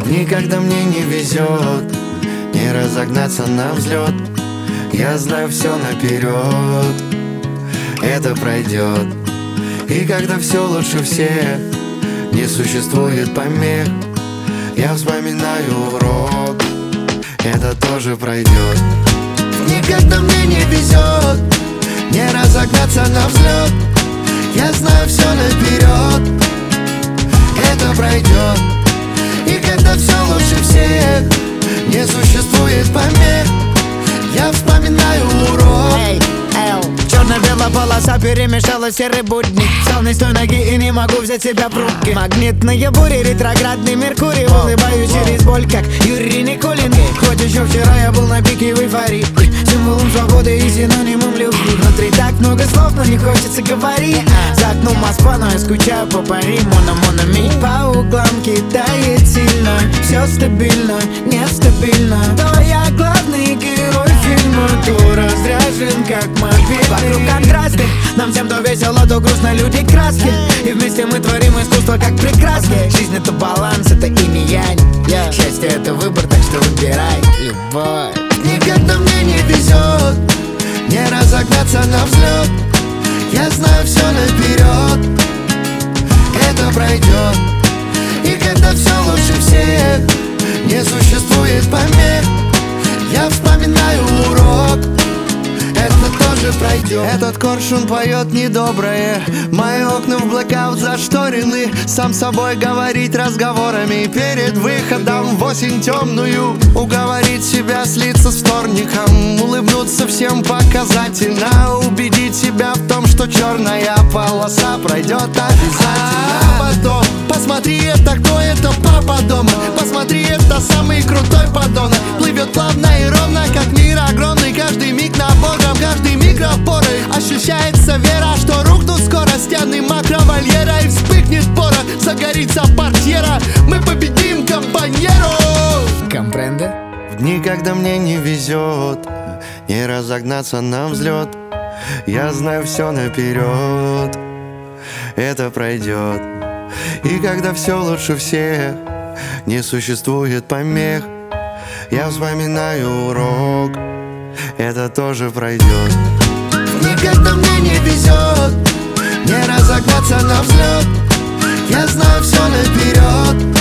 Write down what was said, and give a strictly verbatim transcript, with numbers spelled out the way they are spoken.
Никогда мне не везет не разогнаться на взлет. Я знаю все наперед, это пройдет. И когда все лучше всех, не существует помех, я вспоминаю урок, это тоже пройдет. Никогда мне не везет не разогнаться на взлет. Я знаю все наперед, это пройдет. И когда все лучше всех, не существует помех, я вспоминаю урок. Эй, эл, черно-белая полоса перемешала серый будник. Встал не с той ноги и не могу взять себя в руки. Магнитные бури, ретроградный Меркурий. Улыбаюсь через боль, как Юрий Никулин. Хоть еще вчера я был на пике в эйфории, символом свободы и синонимом любви. Внутри так много слов, но не хочется говорить. За окном Москва, но я скучаю по Пари. Мона-мона-ми по углам кидает сильно. Все стабильно, нестабильно. То я главный герой фильма, то разряжен как мобильный. Вокруг контрасты, нам всем то весело, то грустно, люди краски. И вместе мы творим искусство как прекрасно. Жизнь это баланс, это инь и янь. Счастье это выбор, так что выбирай любовь. Никогда мне не везет не разогнаться на взлет. Я знаю все наперед, это пройдет. И когда все лучше всех, не существует помех, я вспоминаю урок, это тоже пройдет. Этот коршун поет недоброе, мои окна в блэкаут зашторены. Сам собой говорить разговорами перед выходом в осень темную. Уговорить себя слиться с вторником, улыбнуться всем показательно. Убедить себя в том, что черная полоса пройдет обязательно. А потом посмотри, это кто, это папа дома. Посмотри, это самый крутой подонок. Плывет плавно и ровно, как мир огромный. Каждый миг набором, каждый миг опорой. Ощущается вера, что рухнут скоро стены макровольера. И вспыхнет порох, загорится портьера. Мы победим, компаньеро. Компренде? В дни, когда мне не везет не разогнаться на взлет, я знаю все наперед, это пройдет. И когда все лучше всех, не существует помех, я вспоминаю урок, это тоже пройдет. Никогда мне не везет не разогнаться на взлет. Я знаю все наперед,